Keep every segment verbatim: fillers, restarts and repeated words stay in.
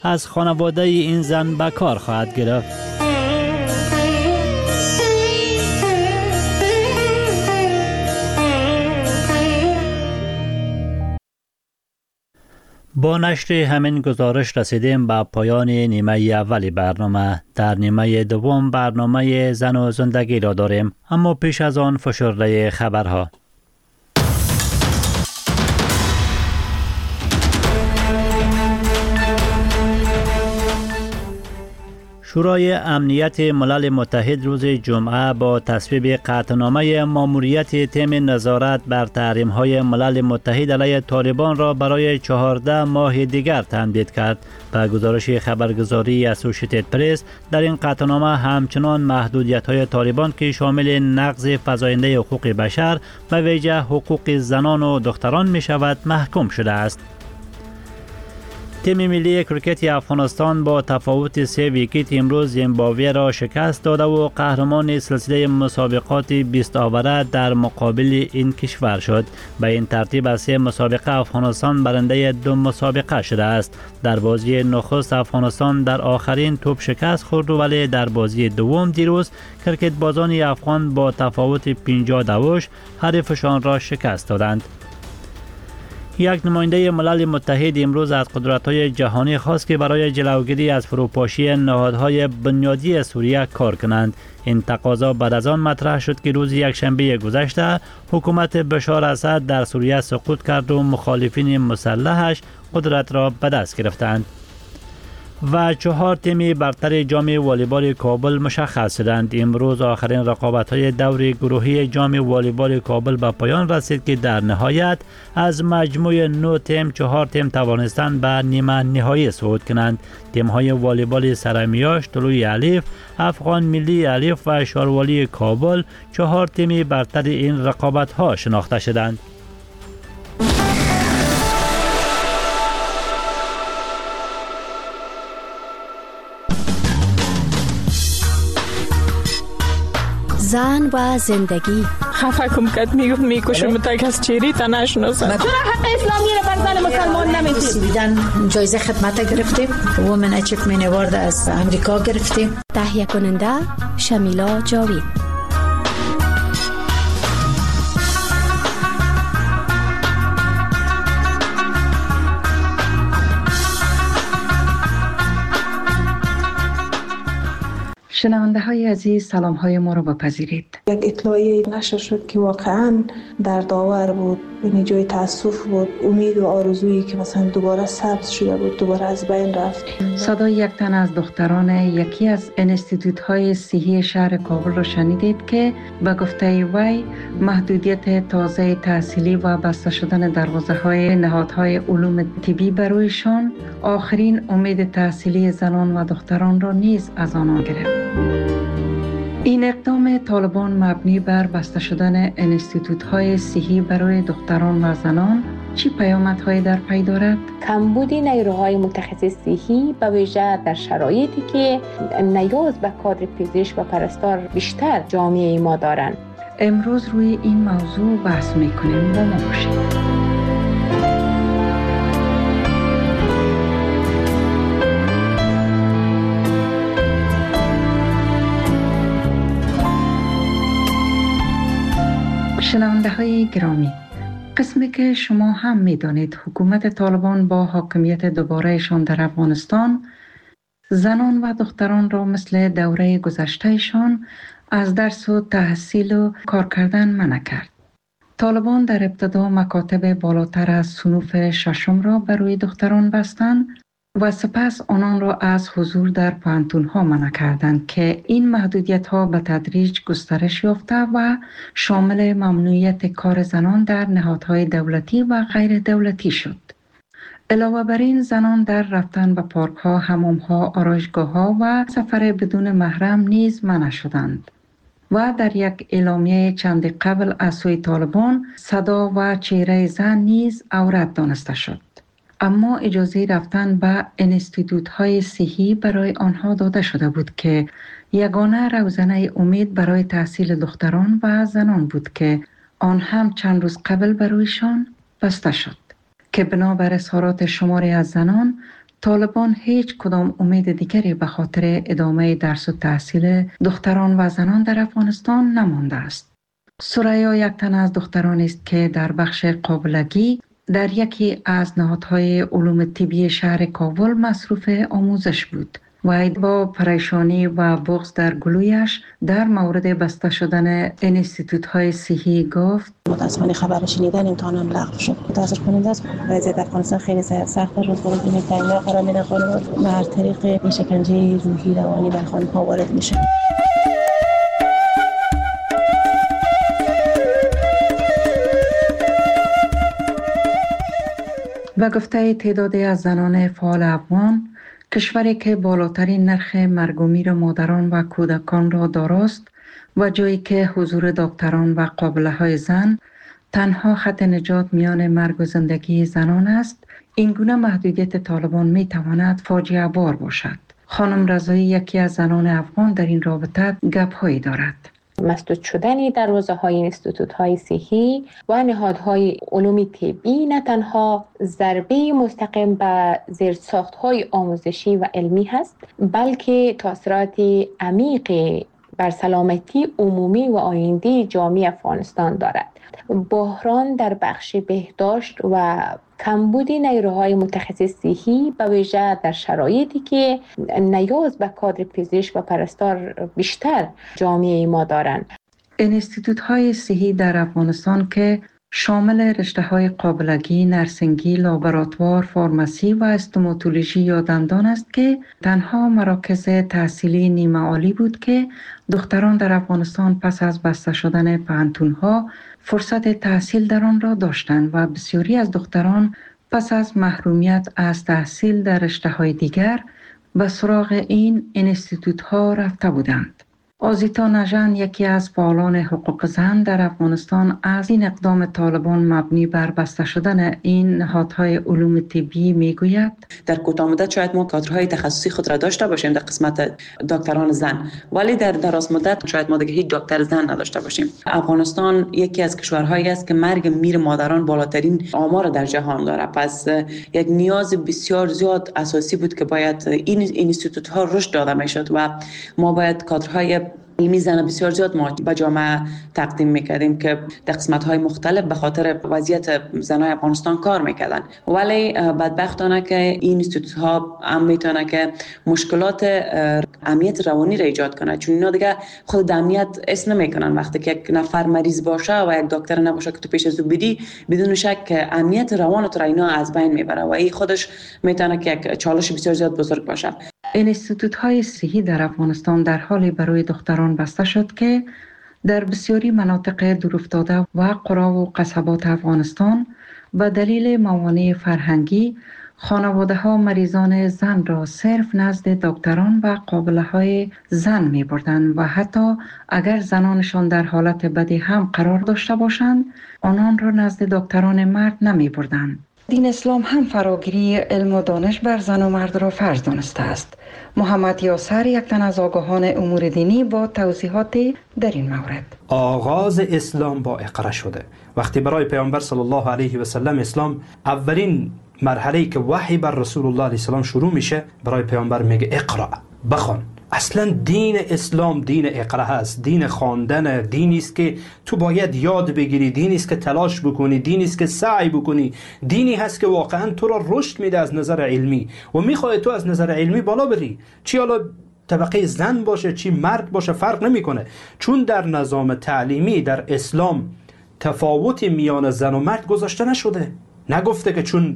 از خانواده این زن به کار خواهد گرفت. با نشر همین گزارش رسیدیم به پایان نیمه اولی برنامه. در نیمه دوم برنامه زن و زندگی را داریم، اما پیش از آن فشرده خبرها. شورای امنیت ملل متحد روز جمعه با تصویب قطعنامه ماموریت تیم نظارت بر تحریم‌های ملل متحد علیه طالبان را برای چهارده ماه دیگر تمدید کرد. به گزارش خبرگزاری اسوشیتد پرس، در این قطعنامه همچنان محدودیت‌های طالبان که شامل نقض فزاینده حقوق بشر و ویژه حقوق زنان و دختران می‌شود محکوم شده است. تیم ملی کرکت افغانستان با تفاوت سه ویکت امروز زیمبابوه را شکست داده و قهرمان سلسله مسابقات بیست آوره در مقابل این کشور شد. به این ترتیب از سه مسابقه افغانستان برنده دو مسابقه شده است. در بازی نخست افغانستان در آخرین توپ شکست خورد، ولی در بازی دوم دیروز کرکت بازان افغان با تفاوت پنجاه دوش حریفشان را شکست دادند. یک نماینده ملل متحد امروز از قدرت‌های جهانی خواست که برای جلوگیری از فروپاشی نهادهای بنیادی سوریه کار کنند. این تقاضا بعد از آن مطرح شد که روز یکشنبه گذشته حکومت بشار اسد در سوریه سقوط کرد و مخالفین مسلحش قدرت را به دست گرفتند. و چهار تیم برتر جام والیبال کابل مشخص شدند. امروز آخرین رقابت‌های دور گروهی جام والیبال کابل به پایان رسید که در نهایت از مجموع نه تیم چهار تیم توانستند به نیمه نهایی صعود کنند. تیم‌های والیبال سرمیاش، طلوع الف، افغان ملی الف و شاروالی کابل چهار تیم برتر این رقابت‌ها شناخته شدند. زن و زندگی. خفه کم کد میگفت میکشم تا از چیری تا نشناسم. چرا حق اسلامی رو بر زن مسلمان نمیدید؟ بیدن جایزه خدمت گرفتیم، وومن اچیومنت اوارد از امریکا گرفتیم. تهیه کننده شمیلا جاوید. شنونده های عزیز، سلام های ما رو بپذیرید. یک اطلاعیه نشر شد که واقعا در داور بود، یعنی جای تاسف بود. امید و آرزویی که مثلا دوباره سبز شده بود دوباره از بین رفت. صدای یک تن از دختران یکی از انستیتوت های صحی شهر کابل رو شنیدید که به گفته وی محدودیت تازه تحصیلی و بسته شدن دروازه های نهادهای علوم طبی برویشان آخرین امید تحصیلی زنان و دختران را نیز از آنها گرفت. این اقدام طالبان مبنی بر بسته شدن انستیتوت‌های صحی برای دختران و زنان چی پیامدهایی در پی دارد؟ کمبود نیروهای متخصص صحی به ویژه در شرایطی که نیاز به کادر پزشک و پرستار بیشتر جامعه ما دارند. امروز روی این موضوع بحث می‌کنیم، با ما باشید. شنونده های گرامی، قسمی که شما هم می دانید حکومت طالبان با حاکمیت دوبارهشان در افغانستان زنان و دختران را مثل دوره گذشتهشان از درس و تحصیل و کار کردن منع کرد. طالبان در ابتدا مکاتب بالاتر از صنوف ششم را برای دختران بستند و سپس آنان را از حضور در پوهنتون‌ها منع کردند که این محدودیت‌ها به تدریج گسترش یافته و شامل ممنوعیت کار زنان در نهادهای دولتی و غیر دولتی شد. علاوه بر این زنان در رفتن به پارک‌ها، حمام‌ها، آرایشگاه‌ها و سفر بدون محرم نیز منع شدند. و در یک اعلامیه چند قبل از سوی طالبان صدا و چهره زن نیز عورت دانسته شد. اما اجازه رفتن به انستیتوت‌های صحی برای آنها داده شده بود که یگانه روزنه امید برای تحصیل دختران و زنان بود که آن هم چند روز قبل برایشان بسته شد که بنابر اظهارات شماری از زنان طالبان هیچ کدام امید دیگری به خاطر ادامه درس و تحصیل دختران و زنان در افغانستان نمانده است. ثریا یک تن از دختران است که در بخش قابلگی در یکی از نهادهای علوم طبی شهر کابل مصروف آموزش بود. و با پریشانی و بغض در گلویش در مورد بسته شدن انستیتوت های صحی گفت: متاسفانه خبر شنیدن امتحانم لغو شد. متاسف کننده است. وضعیت افغانستان خیلی سخت است. روزگار دینی تعیین قرار میده خانم و هر طریق این شکنجه روحی روانی بر خانم ها وارد میشه. و گفته تعدادی از زنان فعال افغان، کشوری که بالاترین نرخ مرگ و میر مادران و کودکان را داراست و جایی که حضور دکتران و قابله‌های زن تنها خط نجات میان مرگ و زندگی زنان است، این گونه محدودیت طالبان می تواند فاجعه بار باشد. خانم رضایی یکی از زنان افغان در این رابطه گپ‌هایی دارد. مسدود شدن دروازه‌های انستیتوت‌های صحی و نهادهای علوم طبی نه تنها ضربه مستقیم به زیرساخت‌های آموزشی و علمی هست، بلکه تأثیرات عمیق بر سلامتی عمومی و آینده جامعه افغانستان دارد. بحران در بخش بهداشت و کمبود نیروهای متخصص صحی به ویژه در شرایطی که نیاز به کادر پزشک و پرستار بیشتر جامعه ما دارند. انستیتوت های صحی در افغانستان که شامل رشته های قابلگی، نرسنگی، لابراتوار، فارماسی و استوماتولوژی یا دندان است که تنها مراکز تحصیلی نیمه عالی بود که دختران در افغانستان پس از بسته شدن پوهنتون‌ها فرصت تحصیل در آن را داشتند و بسیاری از دختران پس از محرومیت از تحصیل در رشته‌های دیگر به سراغ این انستیتوت‌ها رفته بودند. آزیتا نژن یکی از فعالان حقوق زن در افغانستان از این اقدام طالبان مبنی بر بسته شدن این نهادهای علوم طبی میگوید: در کوتاه مدت شاید ما کادرهای تخصصی خود را داشته باشیم در قسمت دکتران زن، ولی در دراز مدت شاید ما دیگه هیچ دکتر زن نداشته باشیم. افغانستان یکی از کشورهایی است که مرگ میر مادران بالاترین آمار در جهان داره، پس یک نیاز بسیار زیاد اساسی بود که باید این اینستیتوت ها رشد داده میشد و ما باید کادرهای علمی زن بسیار زیاد ما به جامعه تقدیم میکردیم که در قسمت‌های مختلف به خاطر وضعیت زنای افغانستان کار میکردن. ولی بدبختانه که این اینستیتوت‌ها هم میتونه که مشکلات امنیت روانی را ایجاد کنه، چون اینا دیگه خود امنیت اسم نمیکنن. وقتی که یک نفر مریض باشه و یک دکتر نباشه که تو پیش از او بدی، بدون شک امنیت روان تو را اینا از بین میبره و این خودش میتونه که یک چالش بسیار زیاد بزرگ باشه. انستیتوت های صحی در افغانستان در حالی برای دختران بسته شد که در بسیاری مناطق دورافتاده و قرى و قصبات افغانستان به دلیل موانع فرهنگی خانواده ها مریضان زن را صرف نزد دکتران و قابله های زن می بردند و حتی اگر زنانشان در حالت بدی هم قرار داشته باشند آنان را نزد دکتران مرد نمی بردند. دین اسلام هم فراگیری علم و دانش بر زن و مرد را فرض دانسته است. محمد یاسر یک تن از آگاهان امور دینی با توضیحات در این مورد: آغاز اسلام با اقرا شده. وقتی برای پیامبر صلی الله علیه و سلم اسلام اولین مرحله‌ای که وحی بر رسول الله علیه السلام شروع میشه، برای پیامبر میگه اقرا، بخوان. اصلا دین اسلام دین اقرا هست، دین خواندن، دینی است که تو باید یاد بگیری، دینی است که تلاش بکنی، دینی است که سعی بکنی، دینی هست که واقعا تو را رشد میده از نظر علمی و میخواد تو از نظر علمی بالا بری، چی حالا طبقه زن باشه چی مرد باشه فرق نمیکنه، چون در نظام تعلیمی در اسلام تفاوتی میان زن و مرد گذاشته نشده. نگفته که چون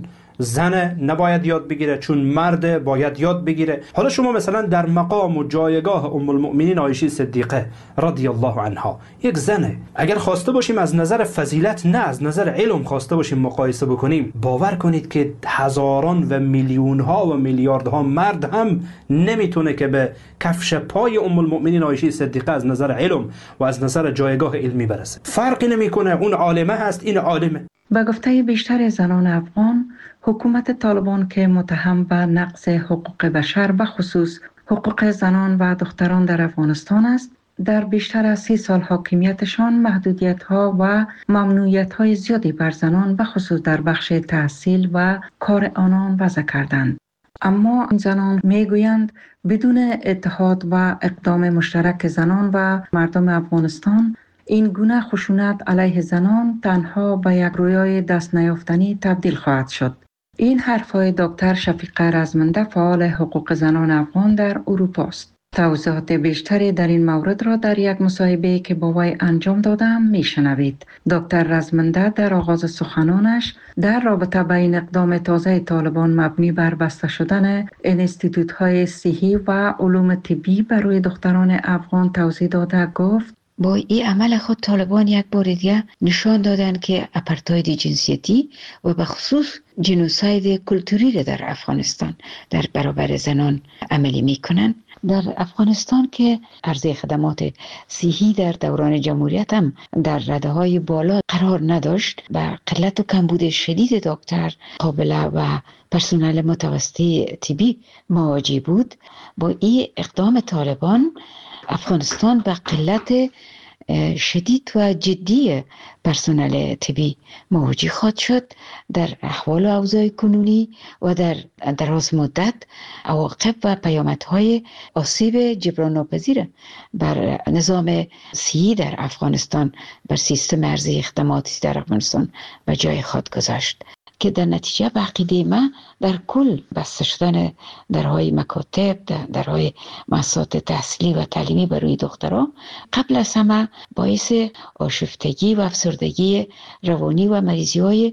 زن نباید یاد بگیره چون مرد باید یاد بگیره. حالا شما مثلا در مقام و جایگاه ام المؤمنین عایشه صدیقه رضی الله عنها، یک زنه، اگر خواسته باشیم از نظر فضیلت نه از نظر علم خواسته باشیم مقایسه بکنیم، باور کنید که هزاران و میلیون ها و میلیاردها مرد هم نمیتونه که به کفش پای ام المؤمنین عایشه صدیقه از نظر علم و از نظر جایگاه علمی برسه. فرقی نمیکنه، اون عالمه هست این عالمه. به گفته بیشتر زنان افغان، حکومت طالبان که متهم به نقض حقوق بشر به خصوص حقوق زنان و دختران در افغانستان است، در بیشتر از سی سال حاکمیتشان محدودیت‌ها و ممنوعیت‌های زیادی بر زنان به خصوص در بخش تحصیل و کار آنان وضع کردند. اما این زنان میگویند بدون اتحاد و اقدام مشترک زنان و مردم افغانستان این گونه خشونت علیه زنان تنها به یک رویای دست نیافتنی تبدیل خواهد شد. این حرفهای دکتر شفیقه رزمنده فعال حقوق زنان افغان در اروپا است. توضیحات بیشتری در این مورد را در یک مصاحبه که با وی انجام دادم میشنوید. دکتر رزمنده در آغاز سخنانش در رابطه با این اقدام تازه طالبان مبنی بر بسته شدن انستیتوت‌های صحی و علوم طبی برای دختران افغان توضیح داده گفت: با این عمل خود طالبان یک بار دیگه نشان دادن که اپارتاید جنسیتی و به خصوص جنوساید کلتوری را در افغانستان در برابر زنان عملی میکنن. در افغانستان که عرضه خدمات صحی در دوران جمهوریت هم در رده های بالا قرار نداشت و قلت و کمبود شدید دکتر قابله و پرسنل متوسطه طبی مواجه بود، با این اقدام طالبان افغانستان به قلت شدید و جدی پرسنل طبی مواجه خواهد شد. در احوال و اوضاع کنونی و در دراز مدت عواقب و پیامدهای آسیب جبران ناپذیر بر نظام صحی در افغانستان، بر سیستم ارزی خدماتی در افغانستان و جای خود گذاشت که در نتیجه به عقیده ما در کل بسته شدن درهای مکاتب، درهای مؤسسات تحصیلی و تعلیمی برای دخترها قبل از همه باعث آشفتگی و افسردگی روانی و مریضی های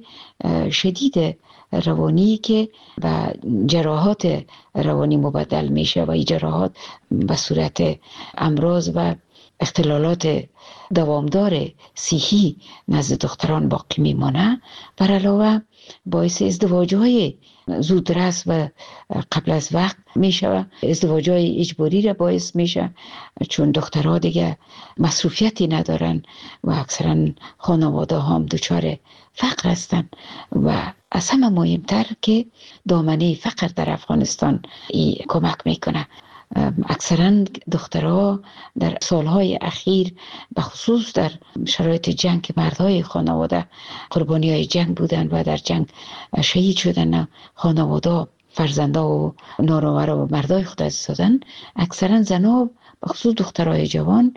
شدید روانی که به جراحات روانی مبدل میشه و این جراحات به صورت امراض و اختلالات دوامدار صحی نزد دختران باقی میمانه. بر علاوه باعث ازدواج‌های زودرس و قبل از وقت میشه، ازدواج‌های اجباری را باعث میشه، چون دخترها دیگه مصروفیتی ندارن و اکثرا خانواده هم دچار فقر هستن و از همه مهمتر که دامنه فقر در افغانستان ای کمک میکنه. اکثرا دخترها در سالهای اخیر به خصوص در شرایط جنگ که مردهای خانواده قربانی های جنگ بودن و در جنگ شهید شدن، خانواده فرزنده و نانآور و مردای خود از دادن، اکثرا زنها به خصوص دخترهای جوان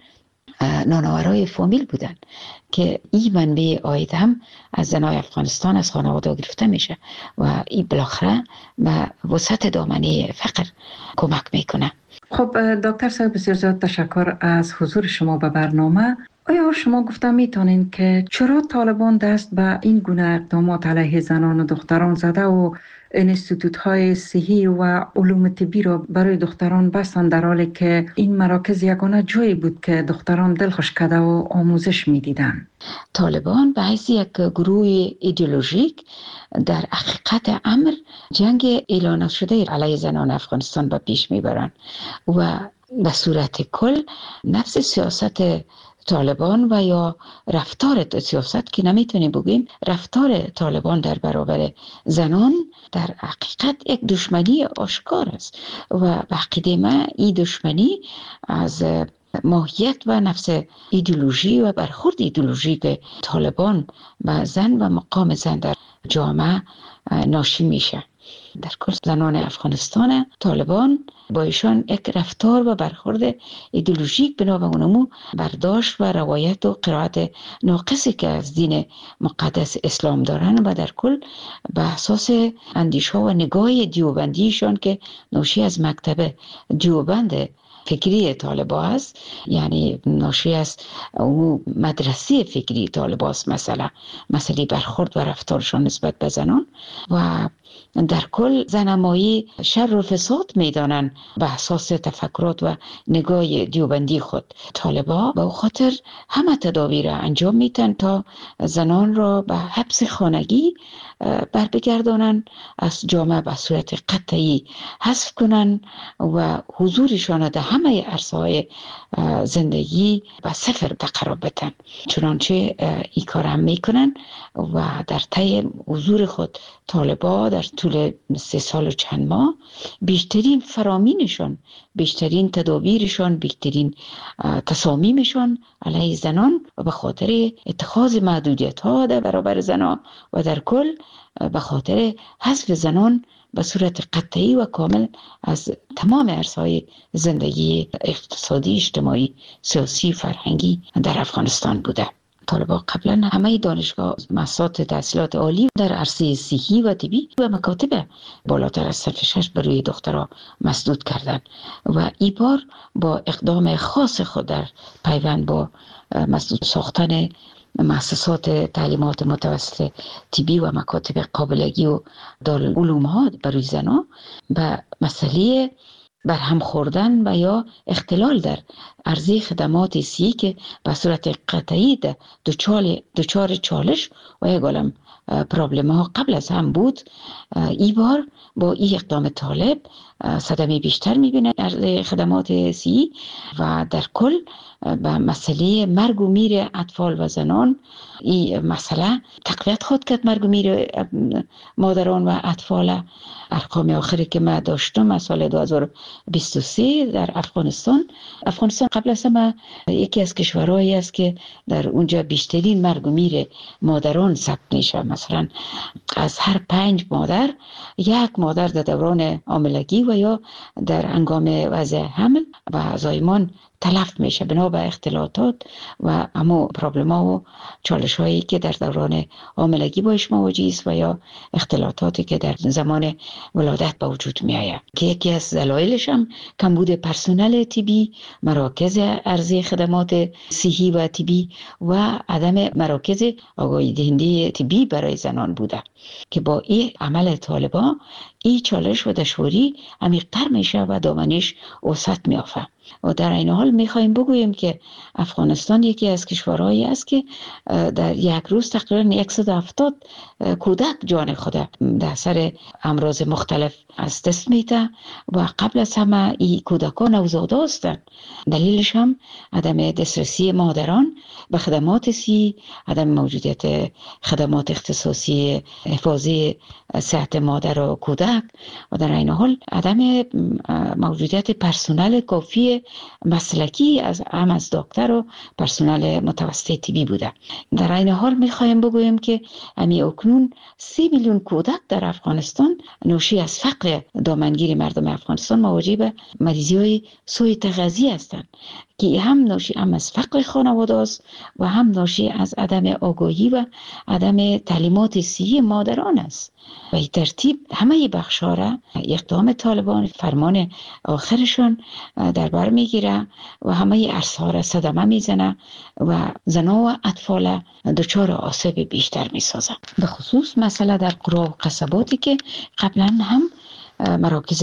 نانآورای فامیل بودن که این منبع عاید هم از زنای افغانستان از خانواده گرفته میشه و این بالاخره به وسط دامنه فقر کمک میکنه. خب دکتر صاحب، بسیار زیاد تشکر از حضور شما به برنامه. آیا شما گفته میتونین که چرا طالبان دست به این گونه اقدامات علیه زنان و دختران زده و انستیتوت های صحی و علوم طبی را برای دختران بستند، در حالی که این مراکز یگانه جایی بود که دختران دلخوش کرده و آموزش میدیدن؟ طالبان به حیث یک گروه ایدئولوژیک در حقیقت امر جنگ اعلان شده علیه زنان افغانستان به پیش میبرند و به صورت کل نفس سیاست طالبان و یا رفتار سیاست که نمیتونیم بگیم رفتار طالبان در برابر زنان در حقیقت یک دشمنی آشکار است و به عقیده من این دشمنی از ماهیت و نفس ایدئولوژی و برخورد ایدئولوژیک طالبان و زن و مقام زن در جامعه ناشی میشه. در کل زنان افغانستان طالبان با ایشان یک رفتار و برخورد ایدئولوژیک بنا به اونمو برداشت و روایت و قرائت ناقصی که از دین مقدس اسلام دارن و در کل به اساس اندیشه و نگاه دیوبندیشان که ناشی از مکتب دیوبند فکری طالبا است، یعنی ناشی از او مدرسه فکری طالبا است، مثلا مسئله برخورد و رفتارشان نسبت به زنان و در کل زنمایی شر و فساد میدانن به اساس تفکرات و نگاه دیوبندی خود. طالبا به خاطر همه تدابیر انجام میتن تا زنان را به حبس خانگی بر بگردانن، از جامعه به صورت قطعی حذف کنن و حضورشان در همه عرصه‌های زندگی و صفر قرار بدن. چنانچه این کار هم میکنن و در طی حضور خود طالبا در طول سه سال و چند ماه بیشترین فرامینشان، بیشترین تدابیرشان، بیشترین تصامیمشان علیه زنان و به خاطر اتخاذ محدودیت ها در برابر زنان و در کل به خاطر حذف زنان به صورت قطعی و کامل از تمام عرصه‌های زندگی اقتصادی، اجتماعی، سیاسی، فرهنگی در افغانستان بوده. طالبان قبلا همه دانشگاه مؤسسات تحصیلات عالی در عرصه صحی و طبی و مکاتب بالاتر از صف شش برای دخترها مسدود کردند و این بار با اقدام خاص خود در پیوند با مسدود ساختن مؤسسات تعلیمات متوسط طبی و مکاتب قابلگی و دارالعلوم ها برای زنان به مسئله برهم خوردن و یا اختلال در عرضه خدمات صحی که به صورت قطعی دچار دچار چالش و یک عالم پرابلم ها قبل از هم بود، این بار با این اقدام طالب صدمه بیشتر میبینه عرضه خدمات صحی و در کل به مسئله مرگ و میر اطفال و زنان این مسئله تقویت خود کرد. مرگ و میر مادران و اطفال ارقام آخری که ما داشتم از سال دو هزار و بیست و سه در افغانستان افغانستان قبل از همه یکی از کشورهایی است که در اونجا بیشترین مرگ و میر مادران ثبت میشه. مثلا از هر پنج مادر یک مادر در دوران حاملگی و یا در هنگام وضع حمل و زایمان تلف میشه بنا به اختلالات و همو پرابلم ها و چالش هایی که در دوران حاملگی باش مواجه است و یا اختلالاتی که در زمان ولادت به وجود می آید که یکی از دلایلش هم کمبود پرسنل طبی، مراکز عرضه خدمات صحی و طبی و عدم مراکز آگاهی دهنده طبی برای زنان بوده که با این عمل طالبان این چالش و دشواری عمیق‌تر میشه و دامنش وسعت میافته. و در این حال میخوایم بگوییم که افغانستان یکی از کشورهایی است که در یک روز تقریبا صد و هفتاد کودک جان خود در اثر امراض مختلف از دست میده و قبل از همه این کودکان نوزاده هستند. دلیلش هم عدم دسترسی مادران به خدمات صحی، عدم موجودیت خدمات اختصاصی حفاظی صحت مادر و کودک و در این حال عدم موجودیت پرسنل کافی مسلکی از هم از دکتر و پرسنل متوسط طبی بوده. در این حال میخوایم بگویم که امی اکنون سی میلیون کودک در افغانستان ناشی از فقر دامنگیر مردم افغانستان مواجه به مریضی های سوء تغذیه هستند که هم ناشی هم از فقر خانواده است و هم ناشی از عدم آگاهی و عدم تعلیمات صحی مادران است. و این ترتیب همه بخش‌ها را اقدام طالبان فرمان آخرشون در بر میگیره و همه عرصه‌ها را صدمه میزنه و زنان و اطفال دچار آسیب بیشتر میسازه. به خصوص مسئله در قرى و قصباتی که قبلا هم مراکز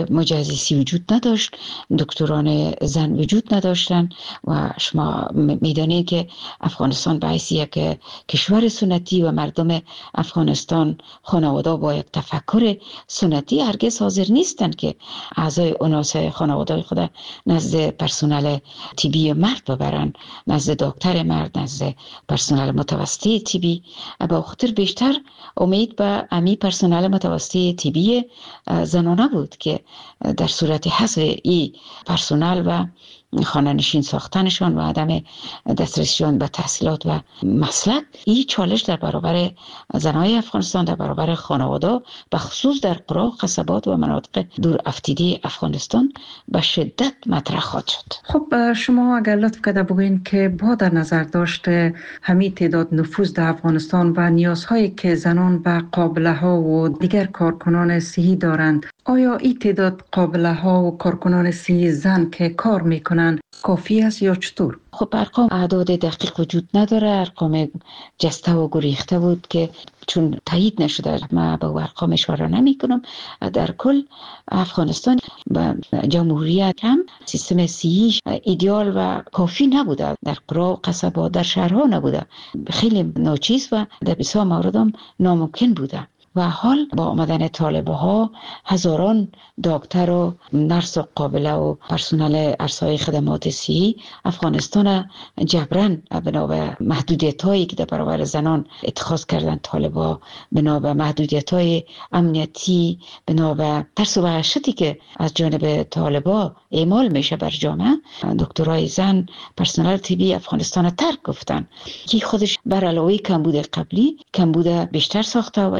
مجهزی وجود نداشت، دکتران زن وجود نداشتن و شما میدانید که افغانستان به حیث یک کشور سنتی و مردم افغانستان خانواده با یک تفکر سنتی هرگز حاضر نیستند که اعضای اناس خانواده خود نزد پرسنل طبی مرد ببرن، نزد دکتر مرد، نزد پرسنل متوسط طبی. با خاطر بیشتر امید به امی پرسنل متوسط طبی زنانه بود که در صورت حذف ای پرسنل و خانه نشین ساختنشان و عدم دسترسیشان به تحصیلات و مسلک این چالش در برابر زنهای افغانستان، در برابر خانواده به خصوص در قرى و قصبات و مناطق دور افتیده افغانستان به شدت مطرح خواهد شد. خب شما اگر لطف کرده بگوین که با در نظر داشته همین تعداد نفوذ در افغانستان و نیازهایی که زنان و قابله ها و دیگر کارکنان صحی دارند، آیا این تعداد قابله ها و کارکنان صحی زن که کار میکنن کافی است یا چطور؟ خب ارقام اعداد دقیق وجود نداره، ارقام جسته و گریخته بود که چون تایید نشده ما به ارقام اشاره نمی کنم. در کل افغانستان به جمهوریت هم سیستم صحی ایدئال و کافی نبوده، در قرى و قصبات در شهرها نبوده، خیلی ناچیز و در بسیار موارد هم ناممکن بوده. و حال با آمدن طالبه ها هزاران دکتر و نرس و قابله و پرسنل عرصه‌های خدمات صحی افغانستان جبران بنا به محدودیت هایی که در برابر زنان اتخاذ کردن طالبه، بنا به محدودیت های امنیتی، بنا به ترس و وحشتی که از جانب طالبه اعمال میشه بر جامعه، دکترای زن پرسنل طبی افغانستان ترک گفتن که خودش بر علاوه کمبود قبلی کمبود بیشتر ساخته و این کمبود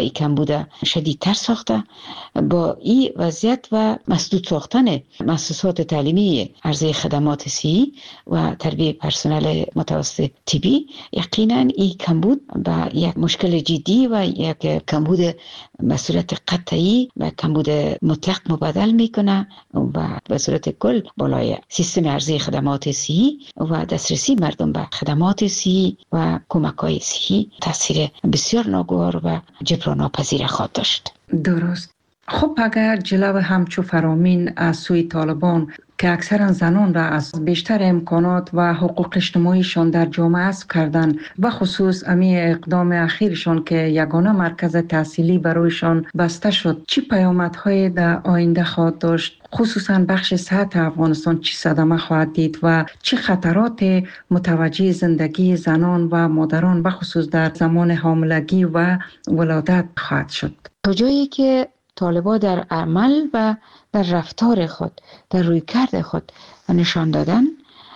کمبود شدیدتر ساخته. با این وضعیت و مسدود ساختن مؤسسات تعلیمی عرضه خدمات صحی و تربیت پرسنل متوسط طبی، یقینا این کمبود به یک مشکل جدی و یک کمبود به صورت قطعی و کمبود مطلق مبادل میکنه و به صورت کل بالای سیستم عرضه خدمات صحی و دسترسی مردم به خدمات صحی و کمک‌های صحی تاثیر بسیار ناگوار و جبران ناپذیر خواهد داشت. درست. خب اگر جلو همچو فرامین از سوی طالبان که اکثرا زنان را از بیشتر امکانات و حقوق اجتماعیشان در جامعه حذف کردن و خصوص امی اقدام اخیرشان که یگانه مرکز تحصیلی برایشان بسته شد، چی پیامدهای در آینده خواهد داشت؟ خصوصا بخش صحت افغانستان چی صدمه خواهد دید و چه خطرات متوجه زندگی زنان و مادران و خصوص در زمان حاملگی و ولادت خواهد شد؟ تا جایی که طالبان در عمل و در رفتار خود، در رویکرد خود نشان دادن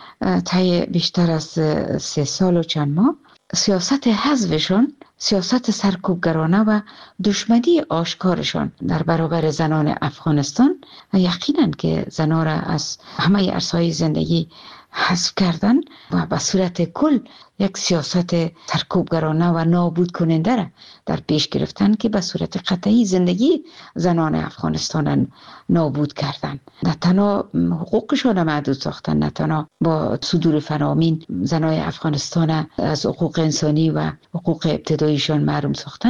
طی بیشتر از سه سال و چند ماه، سیاست حذفشان، سیاست سرکوبگرانه و دشمنی آشکارشان در برابر زنان افغانستان یقینا که زنان را از همه عرصه‌های زندگی حذف کردن و به صورت کل یک سیاست سرکوبگرانه و نابود کننده را در پیش گرفتن که به صورت قطعی زندگی زنان افغانستان نابود کردن. نه تنها حقوقشان محدود ساختن، نه تنها با صدور فرامین زنان افغانستان از حقوق انسانی و حقوق ابتداییشان محروم ساختن،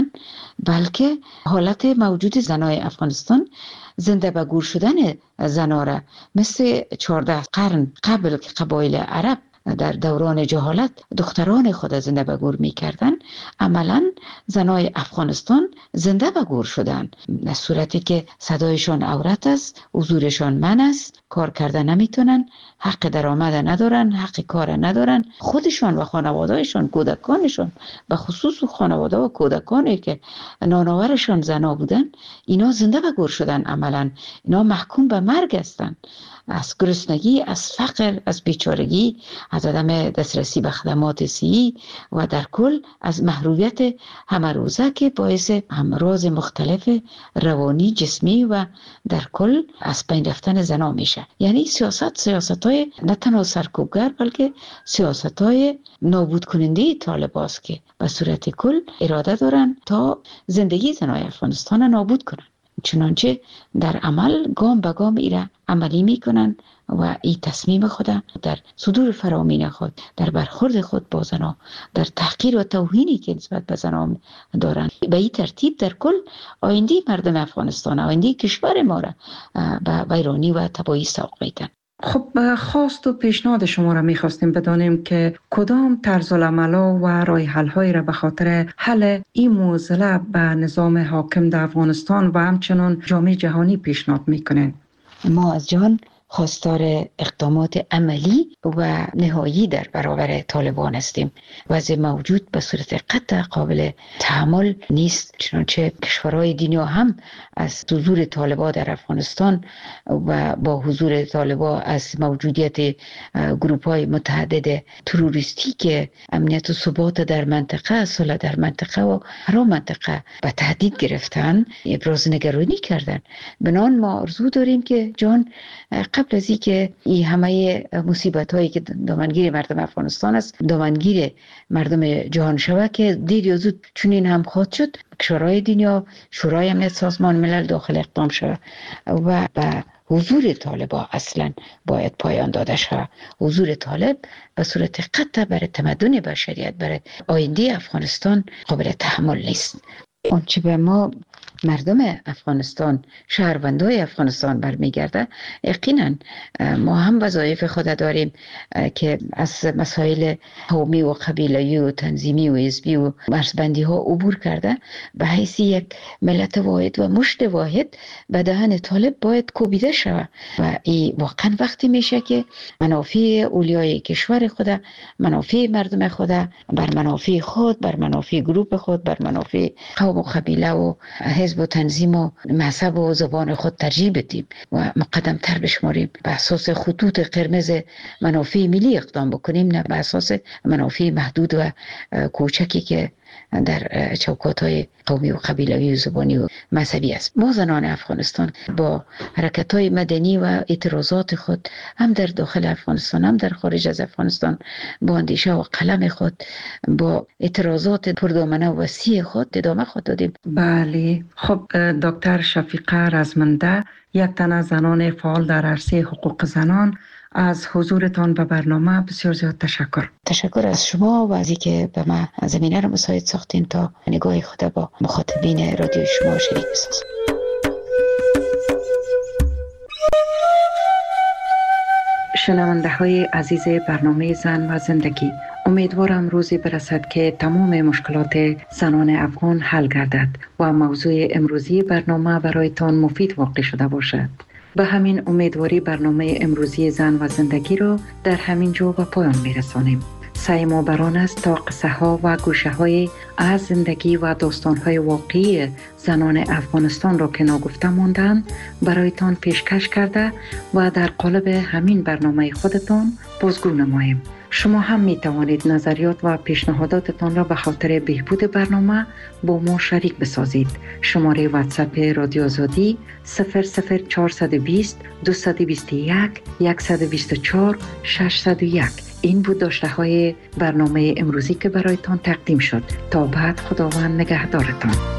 بلکه حالت موجود زنان افغانستان زنده به گور شدن زنان را مثل چهارده قرن قبل که قبایل عرب در دوران جهالت دختران خود زنده به گور می کردن، عملا زنای افغانستان زنده به گور شدن، در صورتی که صدایشان عورت است، حضورشان من است، کار کردن نمیتونن، حق درآمد ندارن، حق کار ندارن، خودشان و خانوادهشان، کودکانشان، به خصوص خانواده و کودکانی که نانآورشان زنا بودن، اینا زنده به گور شدن. عملا اینا محکوم به مرگ هستند، از گرسنگی، از فقر، از بیچارگی، از عدم دسترسی به خدمات صحی و در کل از محرومیت همه روزه که باعث امراض مختلف روانی، جسمی و در کل از بین رفتن زنا میشه. یعنی سیاست سیاست‌های نه تنها سرکوبگر بلکه سیاست‌های نابود کننده طالبان است که به صورت کل اراده دارن تا زندگی زنای افغانستان نابود کنن. چنانچه در عمل گام به گام ایره عملی میکنن و این تصمیم خود در صدور فرامین خود، در برخورد خود با زنان، در تحقیر و توهینی که نسبت به زنان دارن، به این ترتیب در کل آینده مردم افغانستان، آینده کشور ما را به ویرانی و تباهی سوق میدن. خب خواست و پیشنهاد شما را میخواستیم بدانیم که کدام طرز العمل و راه حل های را به خاطر حل این معضله به نظام حاکم در افغانستان و همچنان جامعه جهانی پیشنهاد میکنین؟ ما از جهان خواستار اقدامات عملی و نهایی در برابر طالبان هستیم. وضع موجود به صورت قطع قابل تحمل نیست، چنانچه کشورهای دنیا هم از حضور طالبان در افغانستان و با حضور طالبان از موجودیت گروپ‌های متعدد تروریستی که امنیت و ثبات در منطقه، صلح در منطقه و هر منطقه به تهدید گرفتن، ابراز نگرانی کردن. بنان ما آرزو داریم که جان قبل از اینکه این همه مصیبت هایی که دامنگیر مردم افغانستان است دامنگیر مردم جهان شود که دیر یا زود چنین هم خواهد شد، کشورهای دنیا، شورای امنیت سازمان ملل داخل اقدام شود و به حضور طالبان اصلا باید پایان داده شود. حضور طالب به صورت قطع برای تمدن بشریت، برای آینده افغانستان قابل تحمل نیست. آنچه به ما مردم افغانستان، شهروندای افغانستان برمیگرده، یقینا ما هم وظایف خود داریم که از مسائل قومی و قبیله‌ای و تنظیمی و حزبی و مرزبندی ها عبور کرده به حیث یک ملت واحد و مشت واحد به دهن طالب باید کوبیده شود و این واقعا وقتی میشه که منافع اولیای کشور خود، منافع مردم خود بر منافع خود، بر منافع گروپ خود، بر منافع قوم و قبیله و حزب و تنظیم و مذهب و زبان خود ترجیح بدیم و مقدم تر بشماریم، به اساس خطوط قرمز منافع ملی اقدام بکنیم، نه به اساس منافع محدود و کوچکی که در چوکات های قومی و قبیلوی و زبانی و مذهبی است. ما زنان افغانستان با حرکت های مدنی و اعتراضات خود هم در داخل افغانستان هم در خارج از افغانستان با اندیشه و قلم خود با اعتراضات پردامنه و وسیع خود ادامه خود دادیم. بله، خب دکتر شفیقه رزمنده، یک تن از زنان فعال در عرصه حقوق زنان، از حضورتان به برنامه بسیار زیاد تشکر. تشکر از شما و از اینکه به ما زمینه را مساعد ساختین تا نگاه خود با مخاطبین رادیو شما شریک بسازم. شنونده های عزیز برنامه زن و زندگی، امیدوارم روزی برسد که تمام مشکلات زنان افغان حل گردد و موضوع امروزی برنامه برایتان مفید واقع شده باشد. به همین امیدواری برنامه امروزی زن و زندگی را در همین جا به پایان میرسانیم. سعی ما بران است تا قصه ها و گوشه های از زندگی و داستان های واقعی زنان افغانستان را که ناگفته ماندند برایتان پیشکش کرده و در قالب همین برنامه خودتان بازگو نماییم. شما هم می توانید نظریات و پیشنهاداتتان را به خاطر بهبود برنامه با ما شریک بسازید. شماره واتساپ رادیو آزادی صفر صفر چهارصد و بیست دویست و بیست و یک صد و بیست و چهار ششصد و یک. این بود داشته های برنامه امروزی که برایتان تقدیم شد. تا بعد، خداوند نگهدارتان.